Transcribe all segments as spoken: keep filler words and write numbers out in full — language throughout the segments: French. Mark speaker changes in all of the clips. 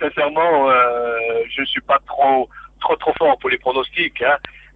Speaker 1: sincèrement, euh, je ne suis pas trop, trop, trop fort pour les pronostics, hein,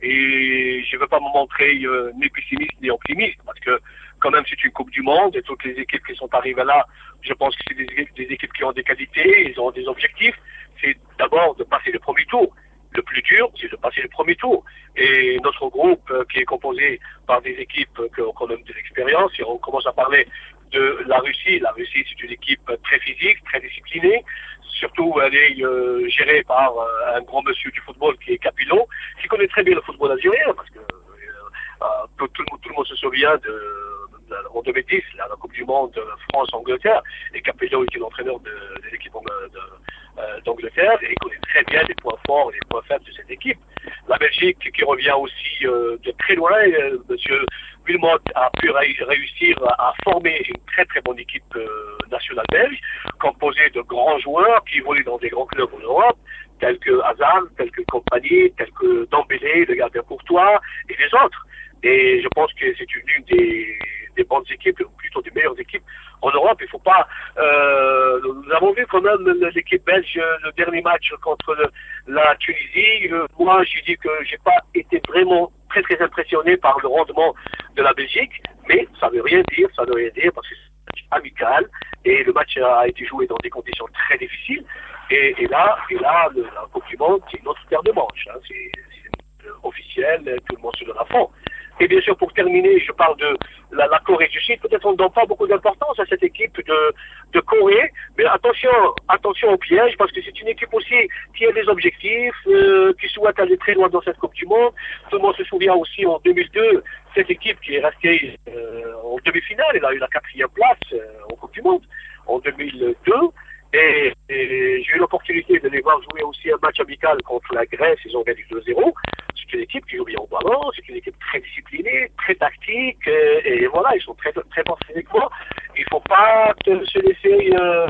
Speaker 1: et je ne veux pas me montrer euh, ni pessimiste ni optimiste, parce que quand même c'est une Coupe du Monde et toutes les équipes qui sont arrivées là, je pense que c'est des, des équipes qui ont des qualités, ils ont des objectifs. C'est d'abord de passer le premier tour. Le plus dur, c'est de passer le premier tour. Et notre groupe, euh, qui est composé par des équipes qui ont quand même de l'expérience, et on commence à parler de la Russie. La Russie, c'est une équipe très physique, très disciplinée. Surtout, elle est euh, gérée par euh, un grand monsieur du football qui est Capello, qui connaît très bien le football algérien, parce que euh, tout, tout, tout le monde se souvient de, de en deux mille dix, la, la Coupe du Monde France-Angleterre, et Capello était l'entraîneur de, de l'équipe de, euh, d'Angleterre, et il connaît très bien les points forts et les points faibles de cette équipe. La Belgique, qui revient aussi euh, de très loin, euh, monsieur Wilmot a pu ré réussir à former une très très bonne équipe euh, nationale belge, composée de grands joueurs qui évoluent dans des grands clubs en Europe, tels que Hazard, tels que Compagnie, tels que Dembélé, le gardien Courtois, et les autres. Et je pense que c'est une, une des, des bonnes équipes, ou plutôt des meilleures équipes en Europe. Il faut pas. Euh, nous avons vu quand même l'équipe belge, le dernier match contre le, la Tunisie. Euh, moi, j'ai dit que j'ai pas été vraiment très très impressionné par le rendement de la Belgique, mais ça veut rien dire, ça veut rien dire parce que c'est un match amical et le match a été joué dans des conditions très difficiles. Et, et là, et là, le, la Coupe du Monde, c'est une autre paire de manches. Hein, c'est officiel, tout le monde se donne à fond. Et bien sûr, pour terminer, je parle de la, la Corée du Sud. Peut-être on ne donne pas beaucoup d'importance à cette équipe de, de Corée, mais attention, attention au piège, parce que c'est une équipe aussi qui a des objectifs, euh, qui souhaite aller très loin dans cette Coupe du Monde. Tout le monde se souvient aussi en deux mille deux, cette équipe qui est restée euh, en demi-finale, elle a eu la quatrième place euh, en Coupe du Monde en deux mille deux. Et, et j'ai eu l'opportunité de les voir jouer aussi un match amical contre la Grèce, ils ont gagné deux zéro. C'est une équipe qui joue bien au ballon, c'est une équipe très disciplinée, très tactique, et, et voilà, ils sont très très bons physiquement. Il ne faut pas se laisser, euh,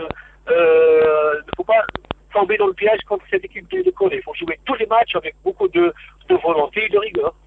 Speaker 1: euh, il ne faut pas tomber dans le piège contre cette équipe de, de Corée. Il faut jouer tous les matchs avec beaucoup de, de volonté et de rigueur.